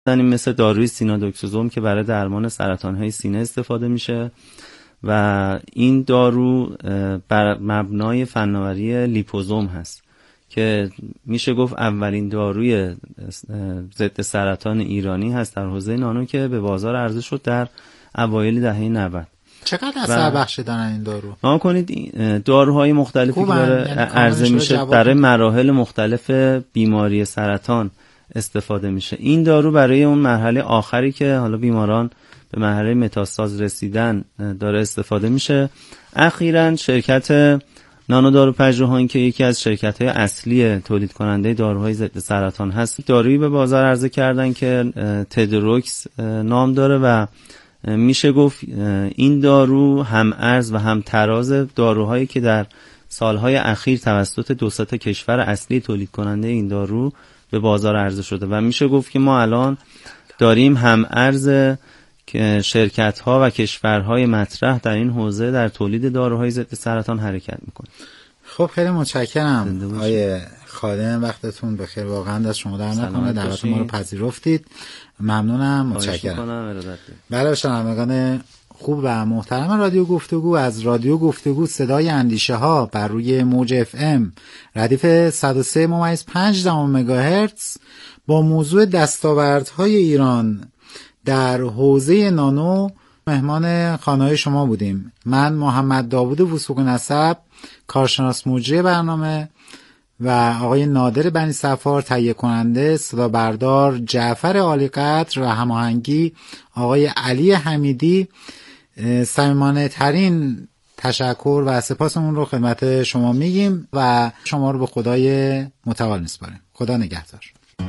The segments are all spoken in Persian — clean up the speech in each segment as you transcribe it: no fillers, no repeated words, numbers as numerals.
مثل داروی سینادوکسوزوم که برای درمان سرطان‌های سینه استفاده میشه و این دارو بر مبنای فناوری لیپوزوم هست که میشه گفت اولین داروی ضد سرطان ایرانی هست در حوزه نانو که به بازار عرضه شد در اوایل دهه 90. چقدر اثر بخشی دارن این دارو؟ ما کنید داروهای مختلفی که داره عرضه میشه برای مراحل مختلف بیماری سرطان استفاده میشه. این دارو برای اون مرحله آخری که حالا بیماران به مرحله متاستاز رسیدن داره استفاده میشه. اخیراً شرکت نانو دارو پژوهان که یکی از شرکت‌های اصلی تولید کننده داروهای ضد سرطان هست، دارویی به بازار عرضه کردن که تدروکس نام داره و میشه گفت این دارو هم ارز و هم تراز داروهایی که در سالهای اخیر توسط دو سه تا کشور اصلی تولید کننده این دارو به بازار عرضه شده و میشه گفت که ما الان داریم هم ارز که شرکت‌ها و کشورهای مطرح در این حوزه در تولید داروهای ضد سرطان حرکت میکنه. خب خیلی متشکرم آقای خادم، وقتتون بخیر، واقعا دست شما در نکنه، دعوت ما رو پذیرفتید. ممنونم، متشکرم. بله شنوندگان خوب و محترم رادیو گفتگو، از رادیو گفتگو صدای اندیشه ها بر روی موج FM ردیف 103.5 مگاهرتز با موضوع دستاوردهای ایران در حوزه نانو مهمان خانه‌های شما بودیم. من محمد داوود وثوق نسب، کارشناس مجری برنامه، و آقای نادر بنی صفار تهیه کننده، صدا بردار جعفر عالی قدر و هماهنگی آقای علی حمیدی. صمیمانه ترین تشکر و سپاسمون رو خدمت شما میگیم و شما رو به خدای متعال میسپاریم. خدا نگهدار.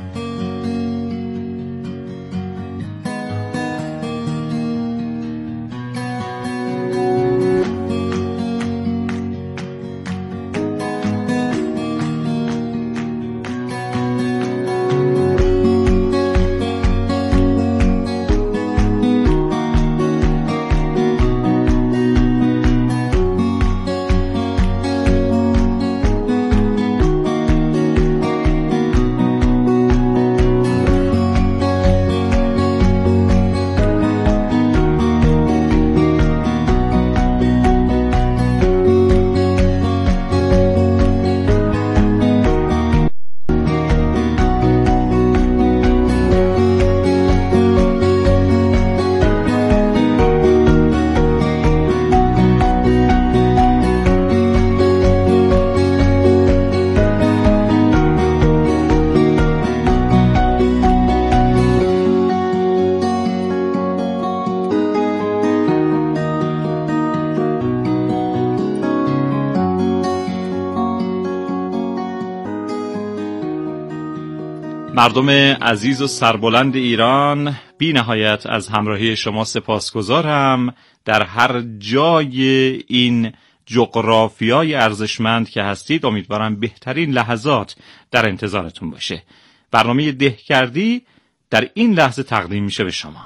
مردم عزیز و سربلند ایران، بی نهایت از همراهی شما سپاسگزارم. در هر جای این جغرافیای ارزشمند که هستید، امیدوارم بهترین لحظات در انتظارتون باشه. برنامه ده کردی در این لحظه تقدیم میشه به شما.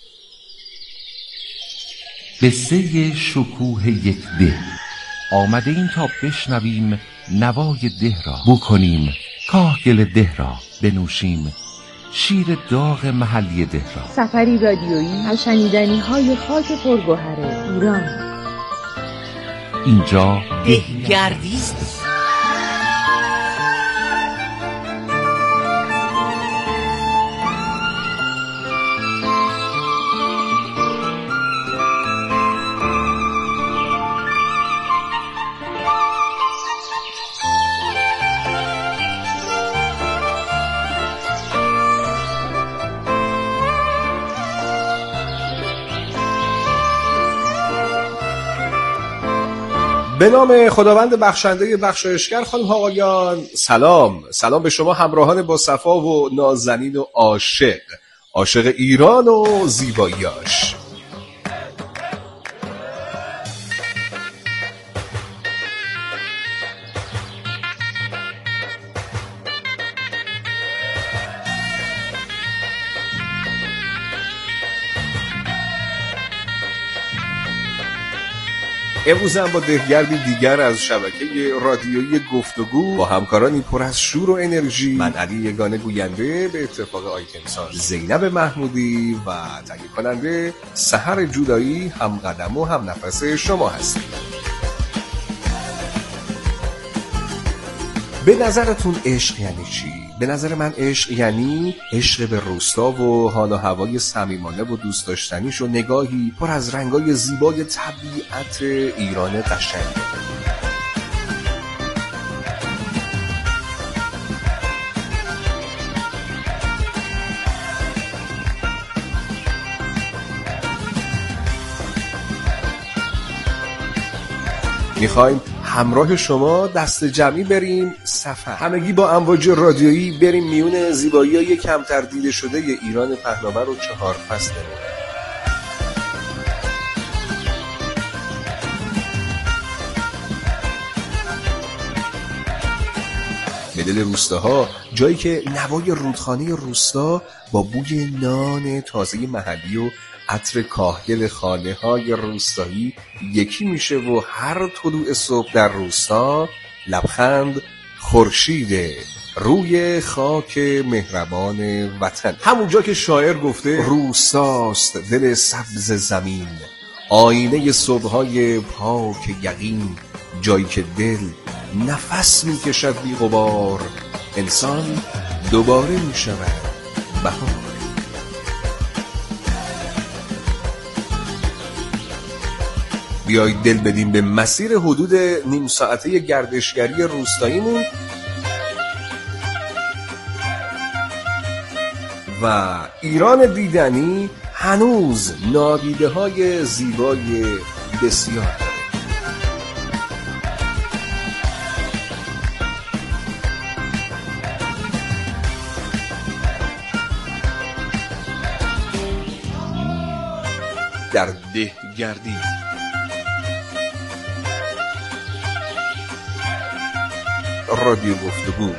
قصه شکوه یک ده. آمده این تا بشنویم نوای ده را، بکنیم کاهگل ده را، بنوشیم شیر داغ محلی ده را. سفری رادیویی از شنیدنی های خاک پرگوهر ایران. اینجا دهگردی است. به نام خداوند بخشنده بخشایشگر. خانم ها آقایان، سلام به شما همراهان با صفا و نازنین و عاشق ایران و زیباییاش. امروز هم با دهگردی دیگر از شبکه رادیویی گفتگو با همکارانی پر از شور و انرژی، من علی یگانه گوینده به اتفاق آیتمساز، زینب محمودی و تهیه کننده سحر جودایی هم قدم و هم نفس شما هستیم. به نظرتون عشق یعنی چی؟ به نظر من عشق یعنی عشق به روستا و حال و هوای صمیمانه و دوست داشتنیش و نگاهی پر از رنگای زیبای طبیعت ایران قشنگ. میخوایم همراه شما دست جمعی بریم سفر، همگی با امواج رادیویی بریم میون زیبایی‌های کمتر دیده شده ایران پهناور و 4 فصل. به دل روستاها، جایی که نوای رودخانه روستا با بوی نان تازه محلی و عطر کاهگل خانه‌های روستایی یکی میشه و هر طلوع صبح در روستا لبخند خورشید روی خاک مهربان وطن. همونجا که شاعر گفته روستاست دل سبز زمین، آینه صبح‌های پاک یقین، جایی که دل نفس میکشد بی غبار، انسان دوباره میشود بهار. بیایید دل بدیم به مسیر حدود نیم ساعته گردشگری روستاییمون و ایران دیدنی هنوز نادیده های زیبای بسیار داره. در ده گردید رادیو گفتگو.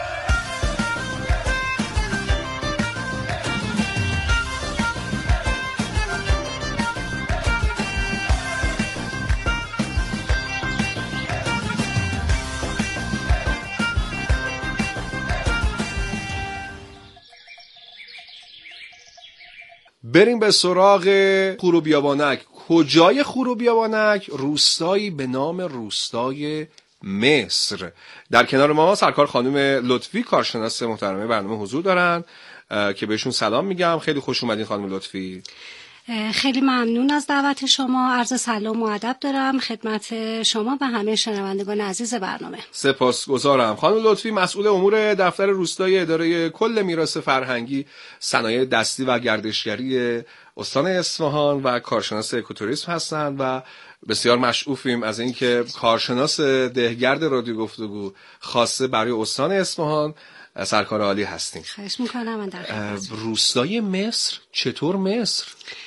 بریم به سراغ خوروبیابانک. کجای خوروبیابانک؟ روستایی به نام روستای مصر. در کنار ما سرکار خانم لطفی، کارشناس محترمه برنامه حضور دارن که بهشون سلام میگم. خیلی خوش اومدین خانم لطفی. خیلی ممنون از دعوت شما. عرض سلام و ادب دارم خدمت شما و همه شنوندگان عزیز برنامه. سپاسگزارم. خانم لطفی مسئول امور دفتر روستایی اداره کل میراث فرهنگی، صنایع دستی و گردشگری استان اصفهان و کارشناس اکوتوریسم هستند و بسیار مشعوفیم از اینکه کارشناس دهگرد رادیو گفتگو خاصه برای استان اصفهان سرکار عالی هستیم. خواهش میکنم. من در خدمت. روستای مصر، چطور مصر؟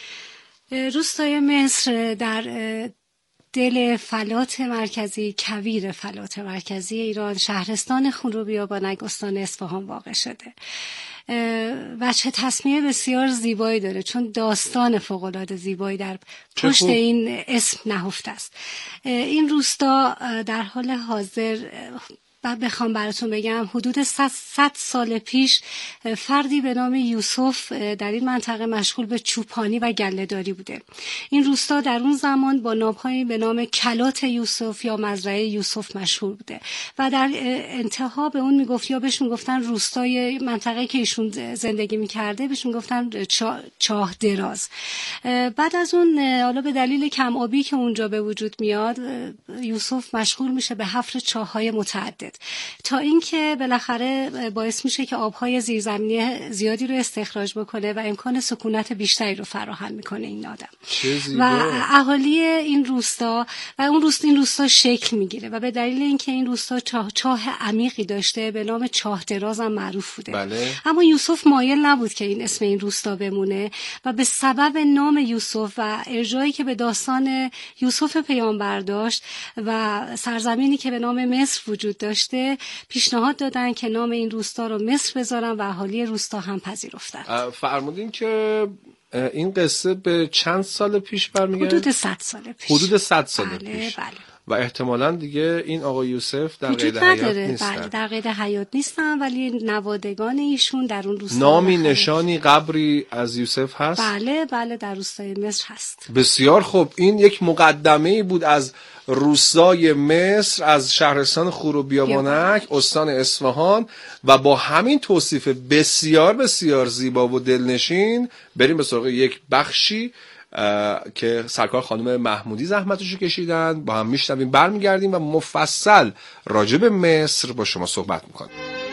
روستای مصر در دل فلات مرکزی، کویر فلات مرکزی ایران، شهرستان خوروبیابانک استان اصفهان واقع شده. وجه تسمیه بسیار زیبایی داره چون داستان فوق‌العاده زیبایی در پشت این اسم نهفته است. این روستا در حال حاضر بخوام براتون بگم حدود 100 سال پیش فردی به نام یوسف در این منطقه مشغول به چوپانی و گله‌داری بوده. این روستا در اون زمان با نام‌هایی به نام کلات یوسف یا مزرعه یوسف مشهور بوده و در انتها به اون میگفت یا بهش میگفتن روستای منطقه که ایشون زندگی میکرده بهش میگفتن چاه دراز. بعد از اون حالا به دلیل کم آبی که اونجا به وجود میاد یوسف مشغول میشه به حفر چاه‌های متعدد تا اینکه بالاخره باعث میشه که آبهای زیرزمینی زیادی رو استخراج بکنه و امکان سکونت بیشتری رو فراهم میکنه این آدم و اهالی این روستا و این روستا شکل میگیره و به دلیل اینکه این روستا چاه عمیقی داشته به نام چاه دراز هم معروف بوده. بله. اما یوسف مایل نبود که این اسم این روستا بمونه و به سبب نام یوسف و ارجایی که به داستان یوسف پیامبر داشت و سرزمینی که به نام مصر وجود داشته پیشنهاد دادن که نام این روستا رو مصر بذارن و اهالی روستا هم پذیرفتن. فرمودین که این قصه به چند سال پیش برمیگرده؟ حدود 100 سال پیش. حدود 100 سال پیش. بله. و احتمالاً دیگه این آقای یوسف در قید حیات نیستن. بله، در قید حیات نیستن، ولی نوادگان ایشون در اون روستا نامی نشانی قبری از یوسف هست؟ بله در روستای مصر هست. بسیار خوب. این یک مقدمه‌ای بود از روستای مصر، از شهرستان خور و بیابانک، استان اصفهان، و با همین توصیف بسیار بسیار زیبا و دلنشین بریم به سراغ یک بخشی که سرکار خانم محمودی زحمتشو کشیدن. با هم میشنویم، برمیگردیم و مفصل راجع به مصر با شما صحبت میکنیم.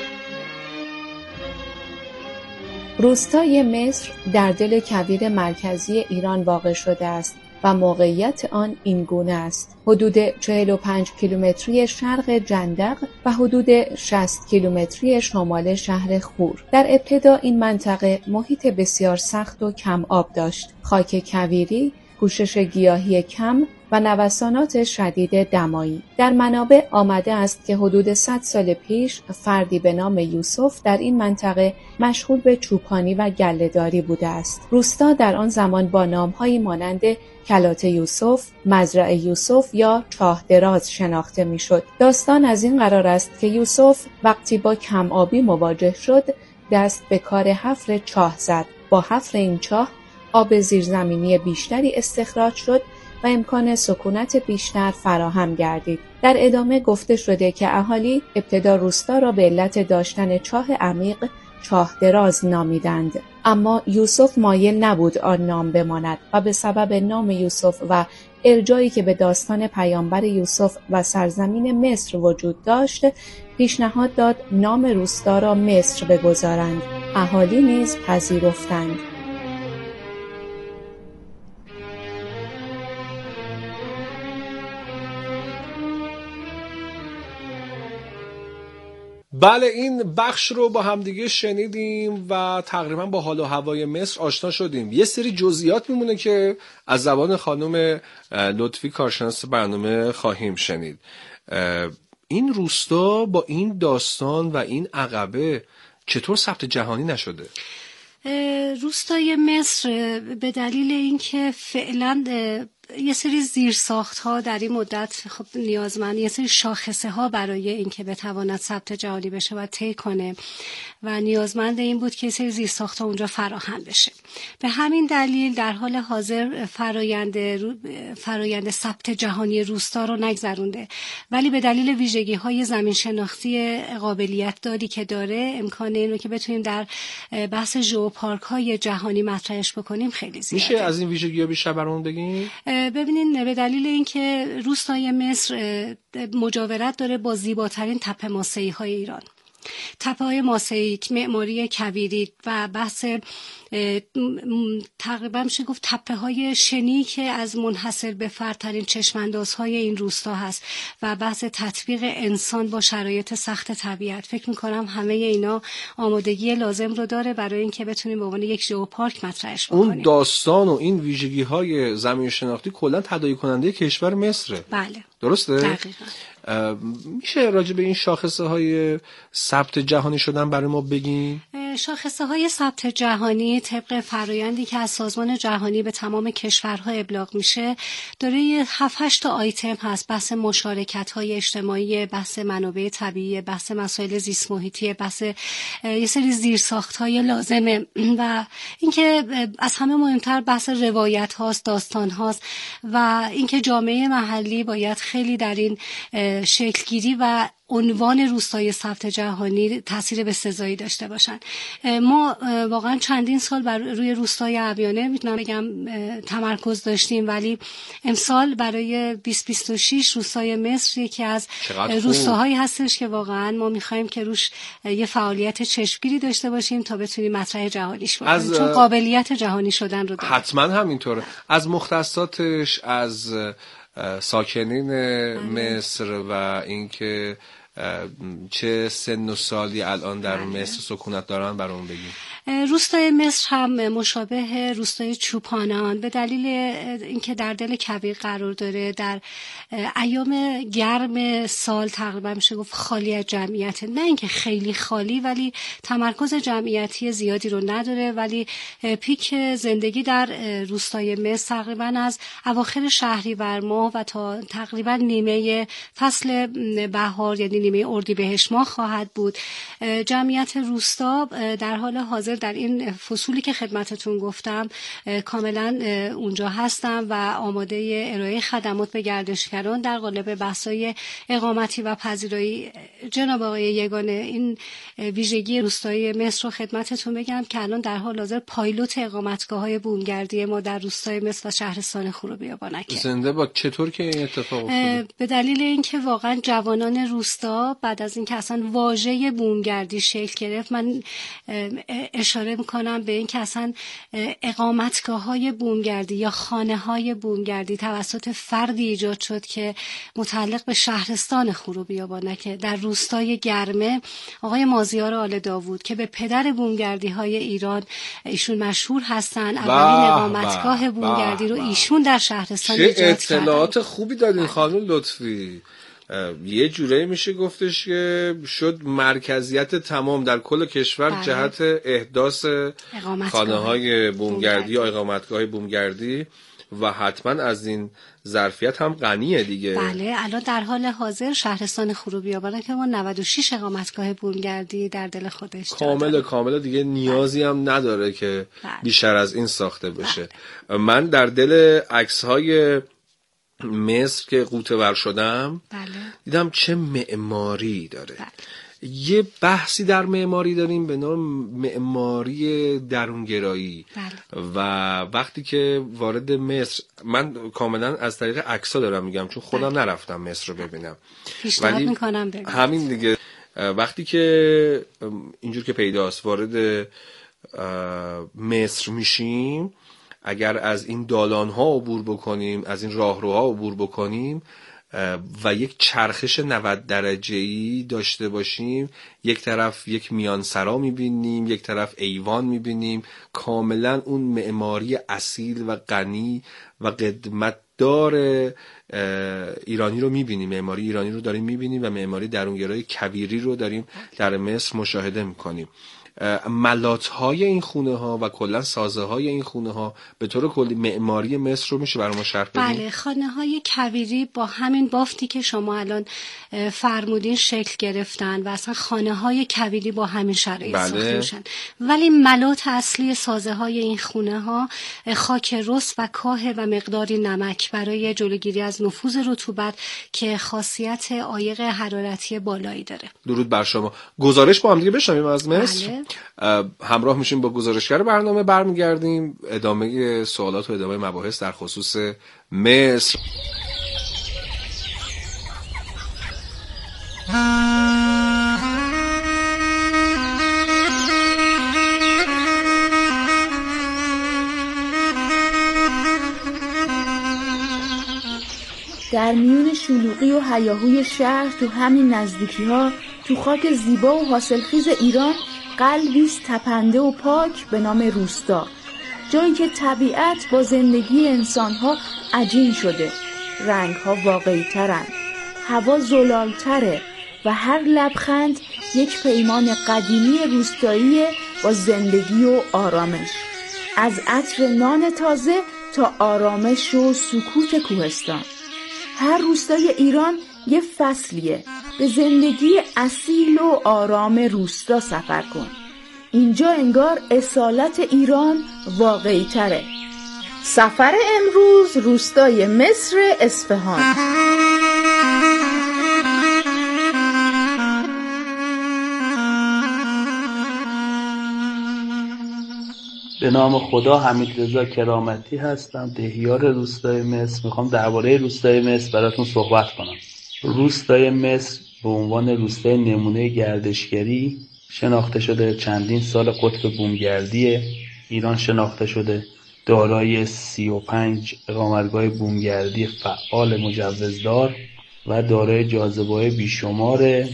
روستای مصر در دل کویر مرکزی ایران واقع شده است و موقعیت آن این گونه است: حدود 45 کیلومتری شرق جندق و حدود 60 کیلومتری شمال شهر خور. در ابتدا این منطقه محیط بسیار سخت و کم آب داشت: خاک کویری، پوشش گیاهی کم و نوسانات شدید دمایی. در منابع آمده است که حدود 100 سال پیش فردی به نام یوسف در این منطقه مشغول به چوپانی و گله‌داری بوده است. روستا در آن زمان با نام‌هایی مانند کلات یوسف، مزرعه یوسف یا چاه دراز شناخته می‌شد. داستان از این قرار است که یوسف وقتی با کم آبی مواجه شد، دست به کار حفر چاه زد. با حفر این چاه آب زیرزمینی بیشتری استخراج شد و امکان سکونت بیشتر فراهم گردید. در ادامه گفته شده که اهالی ابتدا روستا را به علت داشتن چاه عمیق چاه دراز نامیدند، اما یوسف مایل نبود آن نام بماند و به سبب نام یوسف و ارجایی که به داستان پیامبر یوسف و سرزمین مصر وجود داشت، پیشنهاد داد نام روستا را مصر بگذارند. اهالی نیز پذیرفتند. بله، این بخش رو با همدیگه شنیدیم و تقریبا با حال و هوای مصر آشنا شدیم. یه سری جزئیات میمونه که از زبان خانم لطفی کارشناس برنامه خواهیم شنید. این روستا با این داستان و این عقبه چطور ثبت جهانی نشده؟ روستای مصر به دلیل اینکه فعلا یه سری زیرساخت‌ها در این مدت خب نیازمند یه سری شاخصه ها برای اینکه بتواند ثبت جهانی بشه و طی کنه و نیازمند این بود که یه سری زیرساخت‌ها اونجا فراهم بشه. به همین دلیل در حال حاضر فرایند ثبت جهانی روستا رو نگذرونده، ولی به دلیل ویژگی‌های زمین شناختی قابلیت داری که داره، امکان اینو که بتونیم در بحث ژئوپارک‌های جهانی مطرحش بکنیم خیلی زیاده. میشه از این ویژگی‌ها بیشتر برامون بگین؟ ببینین، به دلیل اینکه روستای مصر مجاورت داره با زیباترین تپه ماسه‌ای‌های ایران، تپه‌های ماسه‌ای، معماری کویری و بحث تقریبا میشه گفت تپه‌های شنی که از منحصر به فردترین چشم‌اندازهای این روستا هست و بحث تطبیق انسان با شرایط سخت طبیعت، فکر می‌کنم همه اینا آمادگی لازم رو داره برای اینکه بتونیم به عنوان یک ژئوپارک مطرحش بکنیم. اون داستان و این ویژگی‌های زمین شناختی کلاً تداعی کننده کشور مصره. بله. درسته؟ دقیقاً. میشه راجع به این شاخصه های ثبت جهانی شدن برای ما بگین؟ شاخصه های ثبت جهانی طبق فرایندی که از سازمان جهانی به تمام کشورها ابلاغ میشه داره 7-8 تا آیتم هست: بحث مشارکت های اجتماعی، بحث منابع طبیعی، بحث مسائل زیست محیطی، بحث یه سری زیرساخت های لازمه و اینکه از همه مهمتر بحث روایت هاست، داستان هاست و اینکه جامعه محلی باید خیلی در این شکلگیری و عنوان روستای ثبت جهانی تاثیر بسزایی داشته باشن. ما واقعا چندین سال بر روی روستای عبیانه میتونم بگم تمرکز داشتیم، ولی امسال برای 2026 روستای مصر یکی از روستاهایی هستش که واقعا ما میخوایم که روش یه فعالیت چشمگیری داشته باشیم تا بتونیم مطرح جهانیش بکنیم، چون قابلیت جهانی شدن رو داره. حتما همینطوره. از مختصاتش، از ساکنین مصر و اینکه چه سن و سالی الان در مصر سکونت دارن برامون بگیم. روستای مصر هم مشابه روستای چوپانان به دلیل اینکه در دل کویر قرار داره، در ایام گرم سال تقریبا میشه گفت خالی از جمعیت، نه اینکه خیلی خالی ولی تمرکز جمعیتی زیادی رو نداره، ولی پیک زندگی در روستای مصر تقریبا از اواخر شهریور ماه و تا تقریبا نیمه فصل بهار یعنی نیمه اردیبهشت ماه خواهد بود. جمعیت روستا در حال حاضر در این فصولی که خدمتتون گفتم کاملا اونجا هستم و آماده ارائه خدمات به گردشگران در قالب بحث‌های اقامتی و پذیرایی. جناب آقای یگانه، این ویژگی روستای مصر رو خدمتتون بگم که الان در حال حاضر پایلوت اقامتگاه‌های بومگردی ما در روستای مصر و شهرستان خروبیابانکه. زنده با چطور که این اتفاق افتاد؟ به دلیل اینکه واقعا جوانان روستا بعد از اینکه اصلا واژه بومگردی شکل گرفت، من اشاره میکنم به این که اصلا اقامتگاه‌های بومگردی یا خانه‌های بومگردی توسط فردی ایجاد شد که متعلق به شهرستان خروبیابانکه در روستای گرمه، آقای مازیار آل داوود که به پدر بومگردی‌های ایران ایشون مشهور هستن. اولین اقامتگاه بومگردی رو ایشون در شهرستان ایجاد کردن. چه اطلاعات خوبی دادین خانم لطفی. یه جوره میشه گفتش که شد مرکزیت تمام در کل کشور جهت احداث خانه‌های بومگردی یا اقامتگاه بومگردی و حتما از این ظرفیت هم غنیه دیگه. بله، الان در حال حاضر شهرستان خروبیابانکه که ما 96 اقامتگاه بومگردی در دل خودش داره. کامل دیگه نیازی هم نداره که بیشتر از این ساخته بشه. من در دل عکس‌های مصر که غوطه ور شدم دیدم چه معماری داره. یه بحثی در معماری داریم به نام معماری درونگرایی و وقتی که وارد مصر، من کاملا از طریق عکس‌ها دارم میگم چون خودم نرفتم مصر رو ببینم، ولی همین دیگه وقتی که اینجور که پیداست وارد مصر میشیم، اگر از این دالان‌ها عبور بکنیم، از این راهروها عبور بکنیم و یک چرخش 90 درجه‌ای داشته باشیم، یک طرف یک میانسرا می‌بینیم، یک طرف ایوان می‌بینیم، کاملا اون معماری اصیل و غنی و قدمتدار ایرانی رو می‌بینیم، معماری ایرانی رو داریم می‌بینیم و معماری درونگرای کویری رو داریم در مصر مشاهده می‌کنیم. ملات‌های این خونه‌ها و کلا سازه‌های این خونه‌ها به طور کلی معماری مصر رو میشه برای ما شرح بدین؟ بله، خانه‌های کویری با همین بافتی که شما الان فرمودین شکل گرفتن و اصلا خانه‌های کویری با همین شرایط ساخته میشن، ولی ملات اصلی سازه‌های این خونه‌ها خاک رس و کاه و مقداری نمک برای جلوگیری از نفوذ رطوبت که خاصیت عایق حرارتی بالایی داره. درود بر شما. گزارش با هم دیگه بشنویم از مصر. همراه میشیم با گزارشگر برنامه، برمیگردیم ادامه سوالات و ادامه مباحث در خصوص مصر. در میون شلوغی و هیاهوی شهر تو همین نزدیکی‌ها، تو خاک زیبا و حاصلخیز ایران، قلبیست تپنده و پاک به نام روستا، جایی که طبیعت با زندگی انسان‌ها عجین شده، رنگ‌ها واقعی‌ترن، هوا زلال‌تره و هر لبخند یک پیمان قدیمی روستایی با زندگی و آرامش، از عطر نان تازه تا آرامش و سکوت کوهستان. هر روستای ایران یه فصلیه. به زندگی اصیل و آرام روستا سفر کن. اینجا انگار اصالت ایران واقعی تره. سفر امروز روستای مصر اصفهان. به نام خدا، حمیدرضا کرامتی هستم، دهیار روستای مصر. میخوام درباره روستای مصر براتون صحبت کنم. روستای مصر به عنوان روستای نمونه گردشگری شناخته شده. چندین سال قطب بومگردی ایران شناخته شده. دارای 35 اقامتگاه بومگردی فعال مجوزدار و دارای جاذبه‌های بیشمار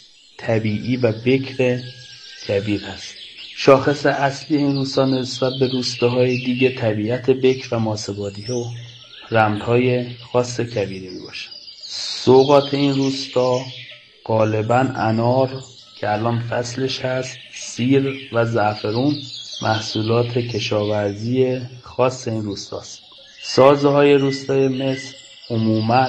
طبیعی و بکر کویر است. شاخص اصلی این روستا نسبت به روستاهای دیگه طبیعت بکر و ماسه‌بادیه و رمزهای خاص کویری میباشه. سوغات این روستا غالباً انار که الان فصلش هست، سیر و زعفرون محصولات کشاورزی خاص این روستاست. سازهای روستای مصر عموماً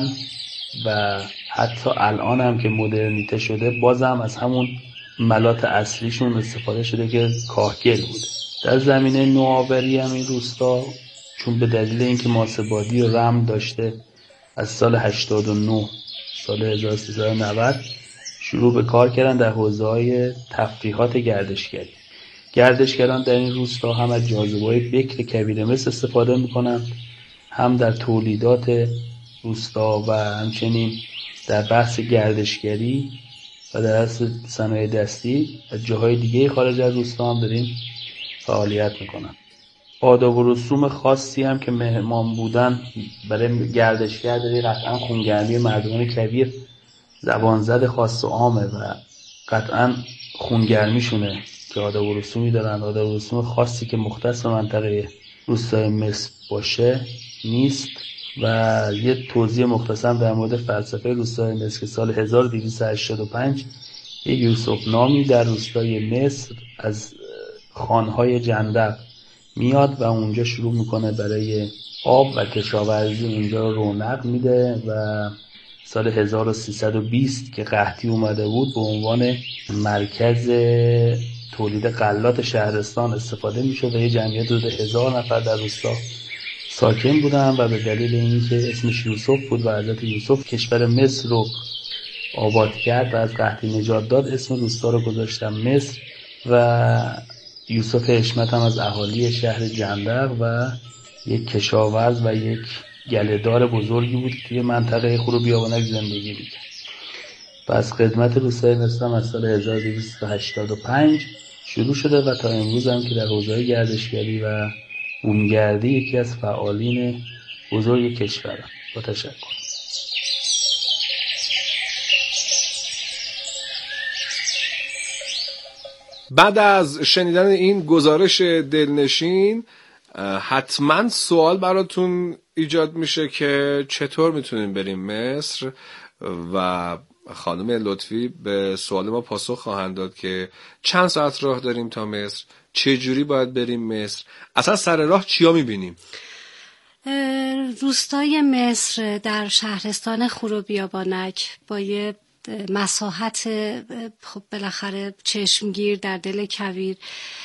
و حتی الان هم که مدرنیته شده بازم از همون ملات اصلیشون استفاده شده که کاهگل بوده. در زمینه نوآوری هم این روستا چون به دلیل اینکه ماسه‌بادی و رمل داشته از سال 89 سال 1390 شروع به کار کردن در حوزه‌های تفریحات گردشگری. گردشگران در این روستا هم از جاذبه‌های بکر کویر مصر استفاده می‌کنند، هم در تولیدات روستا و همچنین در بحث گردشگری و در بحث صنایع دستی از جاهای دیگه خارج از روستا هم داریم فعالیت می‌کنند. آداب و رسوم خاصی هم که مهمان بودن برای گردشگر داری، قطعا خونگرمی مردمان کویر زبانزد خاص و عامه و قطعا خونگرمیشونه که آداب و رسومی دارن. آداب و رسوم خاصی که مختص به منطقه روستای مصر باشه نیست. و یه توضیح مختصر در مورد فلسفه روستای مصر که سال 1285 یک یوسف نامی در روستای مصر از خانهای جندق میاد و اونجا شروع میکنه برای آب و کشاورزی اونجا رونق میده و سال 1320 که قحطی اومده بود به عنوان مرکز تولید غلات شهرستان استفاده میشد و یه جمعیت حدود 1000 نفر در روستا ساکن بودن و به دلیل اینکه اسمش یوسف بود و حضرت یوسف کشور مصر رو آباد کرد و از قحطی نجات داد، اسم روستا رو گذاشتن مصر. و یوسف حشمت هم از اهالی شهر جندق و یک کشاورز و یک گله‌دار بزرگی بود که توی منطقه خروب بیابانک زندگی می‌کرد. پس خدمت روستای مصر از سال 1285 شروع شده و تا امروز هم که در حوزه گردشگری و بومگردی یکی از فعالین بزرگ کشور. با تشکر. بعد از شنیدن این گزارش دلنشین حتما سوال براتون ایجاد میشه که چطور میتونیم بریم مصر و خانم لطفی به سوال ما پاسخ خواهند داد که چند ساعت راه داریم تا مصر، چه جوری باید بریم مصر، اصلا سر راه چیا میبینیم؟ روستای مصر در شهرستان خروب بیابانک با یه مساحت خب بالاخره چشمگیر در دل کویر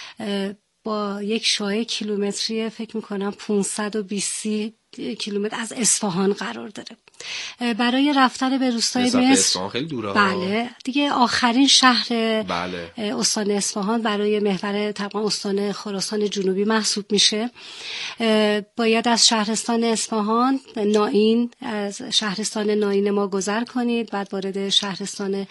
با یک شعاع کیلومتری فکر میکنم 520 کیلومتر از اصفهان قرار داره. برای رفتن به روستای مصر خیلی دوره. بله دیگه آخرین شهر بله. استان اصفهان برای محور طبعا استان خراسان جنوبی محسوب میشه. باید از شهرستان اصفهان نائین، از شهرستان نائین ما گذر کنید، بعد وارد شهرستان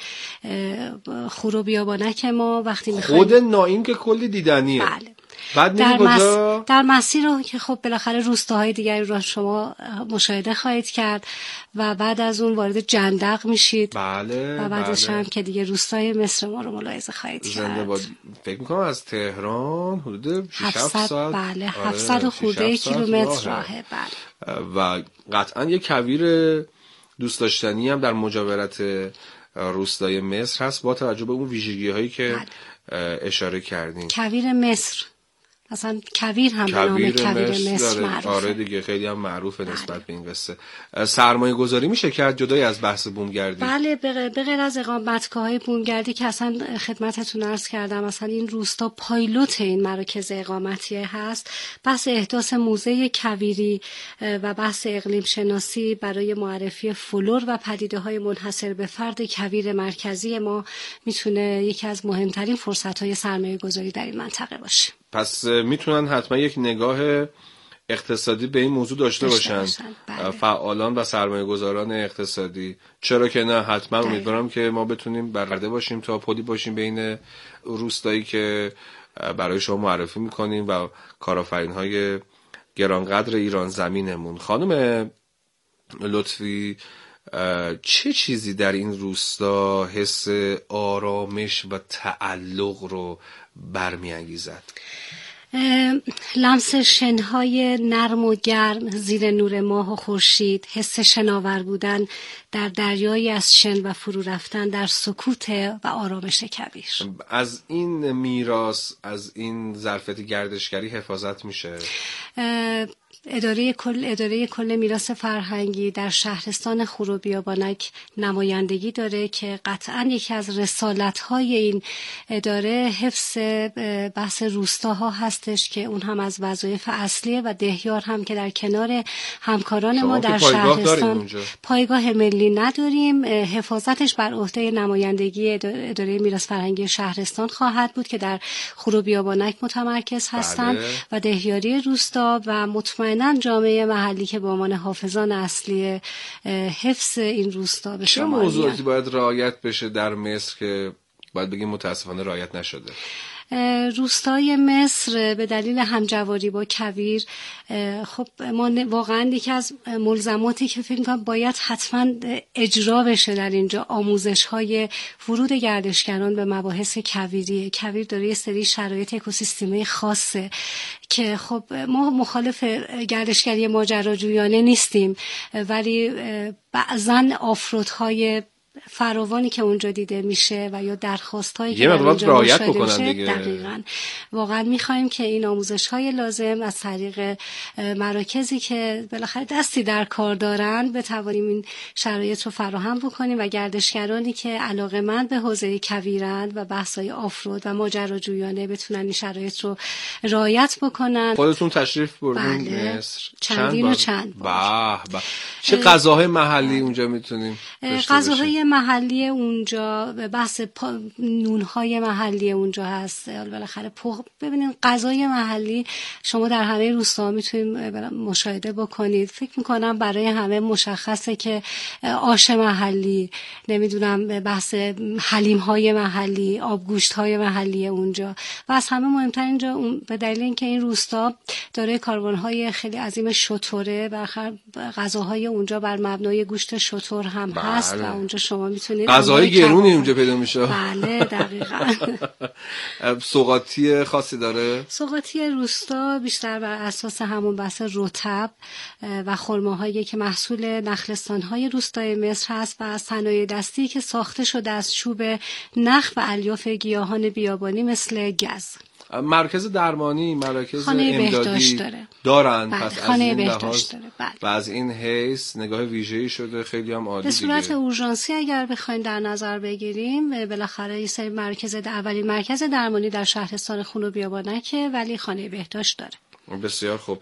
خروب بیابانک ما وقتی میخواید. خود نائین که کلی دیدنیه. بله. بعد در مسیر رو که خب بالاخره روستاهای دیگری رو شما مشاهده خواهید کرد و بعد از اون وارد جندق میشید. بله. و بعدش هم که دیگه روستای مصر ما رو ملاحظه خواهید کرد. فکر میکنم از تهران حدود 6-7 ساعت. بله 700 خورده کیلومتر راهه. بله. و قطعا یه کویر دوست داشتنی هم در مجاورت روستای مصر هست با توجه به اون ویژگی هایی که اشاره کردین. کویر مصر اصلا کویر هم به نام کویر مصر معروفه. آره دیگه خیلی هم معروفه نسبت به این قصه. سرمایه گذاری میشه کرد جدای از بحث بومگردی؟ بله به غیر از اقامتگاه‌های بومگردی که اصلا خدمتتون عرض کردم اصلا این روستا پایلوت این مراکز اقامتی هست. بحث احداث موزه کویری و بحث اقلیم شناسی برای معرفی فلور و پدیده‌های منحصر به فرد کویر مرکزی ما میتونه یکی از مهمترین فرصت‌های سرمایه گذاری در این منطقه باشه. پس میتونن حتما یک نگاه اقتصادی به این موضوع داشته باشن. بله. فعالان و سرمایه گذاران اقتصادی. چرا که نه، حتما امیدوارم که ما بتونیم برآورده باشیم تا پلی باشیم بین روستایی که برای شما معرفی میکنیم و کارآفرین‌های گرانقدر ایران زمینمون. خانم لطفی چه چیزی در این روستا حس آرامش و تعلق رو برمی‌انگیزد؟ لمس شنهای نرم و گرم زیر نور ماه و خورشید، حس شناور بودن در دریایی از شن و فرو رفتن در سکوت و آرامش کویر. از این میراث، از این ظرفیت گردشگری حفاظت میشه؟ اداره کل میراث فرهنگی در شهرستان خروبیابانک نمایندگی داره که قطعاً یکی از رسالت‌های این اداره حفظ بحث روستاها هستش که اون هم از وظایف اصلیه و دهیار هم که در کنار همکاران ما در شهرستان پایگاه ملی نداریم. حفاظتش بر عهده نمایندگی اداره میراث فرهنگی شهرستان خواهد بود که در خروبیابانک متمرکز هستند و دهیاری روستا و مطمئن جامعه محلی که به عنوان حافظان اصلی حفظ این روستا به شمار میاد. چه موضوعاتی باید رعایت بشه در مصر که باید بگیم متاسفانه رعایت نشده؟ روستای مصر به دلیل همجواری با کویر، خب ما واقعا یکی از ملزماتی که فکر می‌کنم باید حتما اجرا بشه در اینجا آموزش‌های ورود گردشگران به مباحث کویری. کویر داره یه سری شرایط اکوسیستمی خاصه که خب ما مخالف گردشگری ماجراجویانه نیستیم، ولی بعضاً آفرودهای فراوانی که اونجا دیده میشه و یا درخواستایی که اونجا مشاهده میشه، دقیقاً واقعا میخوایم که این آموزش‌های لازم از طریق مراکزی که بالاخره دستی در کار دارن بتوانیم این شرایط رو فراهم بکنیم و گردشگرانی که علاقه‌مند به حوزه کویرند و بحث‌های آفرود و ماجراجویانه بتونن این شرایط رو رعایت بکنن. خودتون تشریف بردین مصر؟ چند بار. چه غذاهای محلی اونجا میتونیم غذاهای محلی اونجا، بحث نونهای محلی اونجا هست. بالاخره ببینید غذای محلی شما در همه روستا میتونید مشاهده بکنید. فکر میکنم برای همه مشخصه که آش محلی، نمیدونم بحث حلیمهای محلی، آبگوشتهای محلی اونجا و از همه مهمتر اینجا به دلیل اینکه این روستا داره کاروانهای خیلی عظیم شتره، بالاخره غذاهای اونجا بر مبنای گوشت شتر هم هست و اونجا شما میتونید غذاهای گرونی اونجا پیدا میشه. بله دقیقاً. سوغاتی خاصی داره؟ سوغاتی روستا بیشتر بر اساس همون بحث رطب و خرماهایی که محصول نخلستان‌های روستای مصر هست و از صنایع دستی که ساخته شده از چوب نخل و الیاف گیاهان بیابانی مثل گز. مرکز درمانی، مراکز خانه امدادی دارن. پس خانه بهداشت داره. و از این حیث نگاه ویژه‌ای شده، خیلی هم عالی. به صورت اورژانسی اگر بخوایم در نظر بگیریم، بالاخره یه سری اولین مرکز درمانی در شهرستان خروبیابانکه ولی خانه بهداشت داره. بسیار خوب.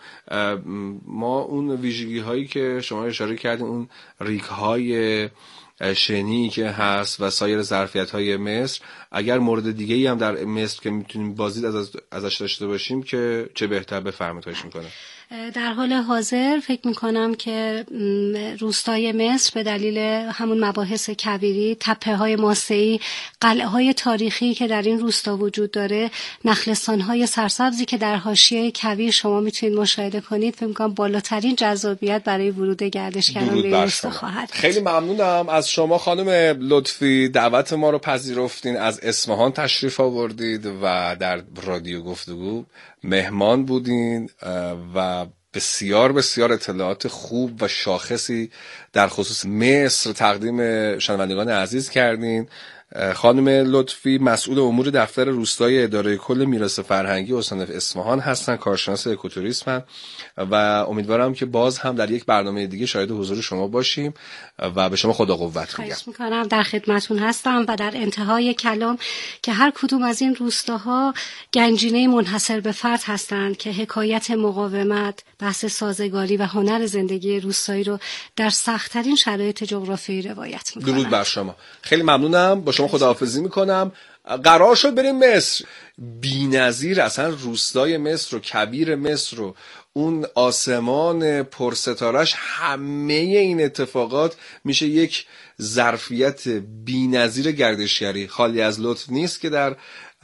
ما اون ویژگی هایی که شما اشاره کردین، اون ریگ های شنی که هست و سایر ظرفیت های مصر، اگر مورد دیگه ای هم در مصر که میتونیم بازدید ازش داشته باشیم که چه بهتر، بفرمایید. خواهش میکنم. در حال حاضر فکر میکنم که روستای مصر به دلیل همون مباحث کویری، تپه های ماسه‌ای، قلعه های تاریخی که در این روستا وجود داره، نخلستان های سرسبزی که در حاشیه کویر شما میتونید مشاهده کنید، فکر میکنم بالاترین جذابیت برای ورود گردشگران به روستا خواهد. خیلی ممنونم از شما خانم لطفی، دعوت ما رو پذیرفتین، از اصفهان تشریف آوردید و در رادیو گفتگو مهمان بودین و بسیار بسیار اطلاعات خوب و شاخصی در خصوص مصر تقدیم شنوندگان عزیز کردین. خانم لطفی مسئول امور دفتر روستایی اداره کل میراث فرهنگی استان اصفهان هستن، کارشناس اکوتوریسم، و امیدوارم که باز هم در یک برنامه دیگه شاهد حضور شما باشیم و به شما خدا قوت میگم. خواهش میکنم، در خدمتون هستم. و در انتهای کلام که هر کدوم از این روستاها گنجینه منحصر به فرد هستند که حکایت مقاومت، بحث سازگاری و هنر زندگی روستایی رو در سخت‌ترین شرایط جغرافیایی روایت میکنند. درود بر شما. خیلی ممنونم، با شما خداحافظی میکنم. قرار شد بریم مصر. بی‌نظیر اصلا روستای مصر و کویر مصر و اون آسمان پرستارش، همه این اتفاقات میشه یک ظرفیت بی‌نظیر گردشگری. خالی از لطف نیست که در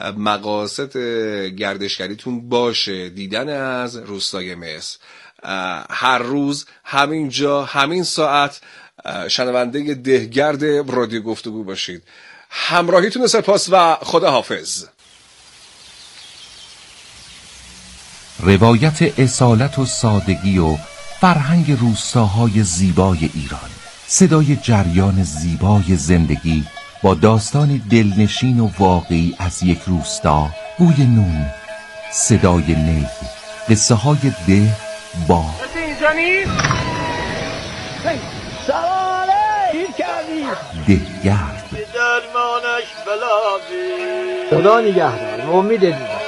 مقاصد گردشگریتون باشه دیدن از روستای مصر. هر روز همین جا، همین ساعت شنونده دهگرد رادیو گفتگو باشید. همراهیتون سپاس و خدا حافظ. روایت اصالت و سادگی و فرهنگ روستاهای زیبای ایران، صدای جریان زیبای زندگی با داستان دلنشین و واقعی از یک روستا، بوی نون، صدای نی، قصه های ده با دهگرد. خدا نگهدار. امید دیدن.